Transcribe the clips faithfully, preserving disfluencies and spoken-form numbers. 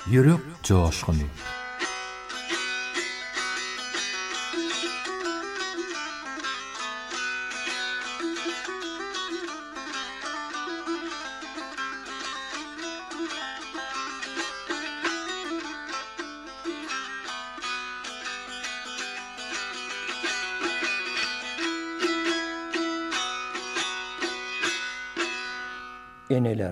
Yürek coşkuny. Eneler.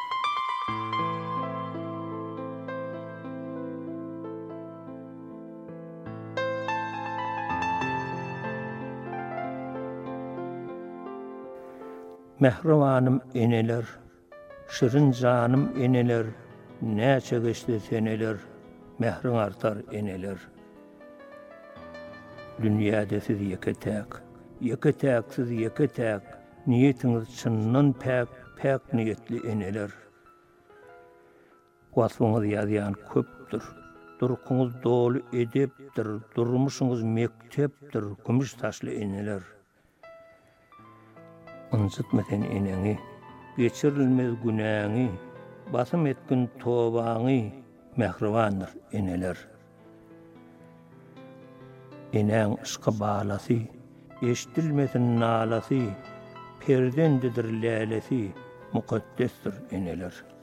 Mehribanım eneler, şırın canım eneler, näçe geçdi seneler, mehrin artar eneler. Dünýäde siz ýeketäk, ýeketäksiz ýeketäk, niýetiňiz çynnan päk, päk niýetli eneler. Wasfyňyz ýazýan köpdir, durkuňyz dolu edepdir, durmuşyňyz mektepdir, gümüş taşly eneler. Unutmasan eneňi, geçirilmez günäňi, basym etkin tobaňy, mehribandyr eneler. Eneň ışky balasy, eşdilmesin nalasy, perdendidir lälesi, mukaddesdir eneler.